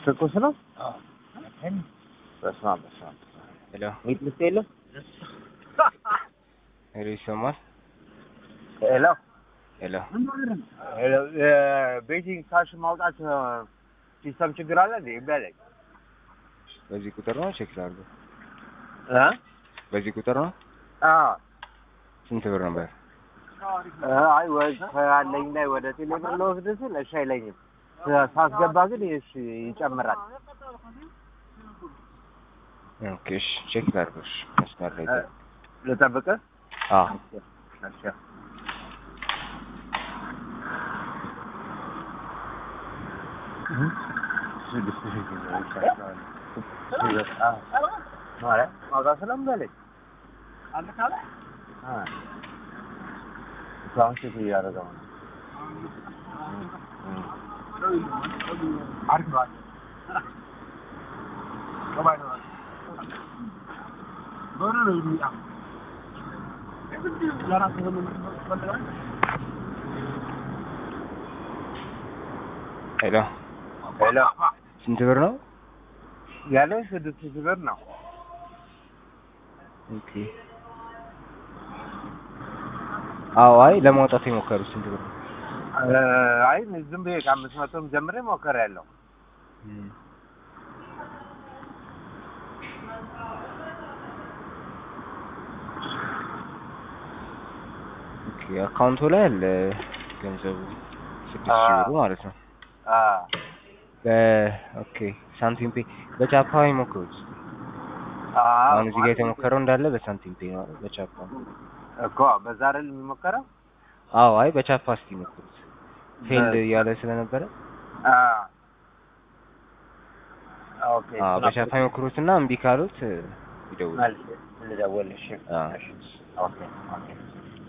ትኩስ ነው? አዎ በስመ አብ። ሄሎ ሚጥሚጣ የለም? ሄሎ ይሰማል? ሄሎ ሄሎ ሄሎ ቤቲንግ ካሽ ማውጣት ሲስተም ችግር አለ እንዴ? ይባላል። በዚህ ቁጥር ነው ቼክ ላድርገው። በዚህ ቁጥር ነው? አዎ። ስንት ብር ነበር? አይ ከአለኝ ላይ ወደ ቴሌብር ለወስድ ስል እሺ አይለኝም። ሳስገባ ግን እሺ ይጨምራል። ኦኬ እሺ ቼክ ላድርገው። እሺ መስመር ላይ ልጠብቅህ? አዎ እሺ ማውጣት ስለምበለኝ አንድ ካለ ሳውንድ ቼክ እያደረገው ነው። ሄሎ ሄሎ ስንት ብር ነው? ያለኝ 6000 ብር ነው። ኦኬ አዎ አይ ለማውጣት የሞከሩት ስንት ብር ነው? አይ ዝም ብዬ ከ500 ጀምሬ ሞክሬያለሁ። ኦኬ አካውንቱ ላይ አለ ገንዘቡ 6000 ብር ማለት ነው። ኦኬ ሳንቲም ፔ በቻፓ ይሞክሩት። አሁን እዚህ ጋር የተሞከረው እንዳለ በሳንቲም ፔ ነው በቻፓ እኮ በዛ አይደል የሚሞከረው? አዎ አይ በቻፓ እስኪ ሞክሩት ፌልድ እያለ ስለነበረ ኦኬ በቻፓ ይሞክሩትና እምቢ ካሉት ይደውሉ። ልደውልልሽ። ኦኬ ኦኬ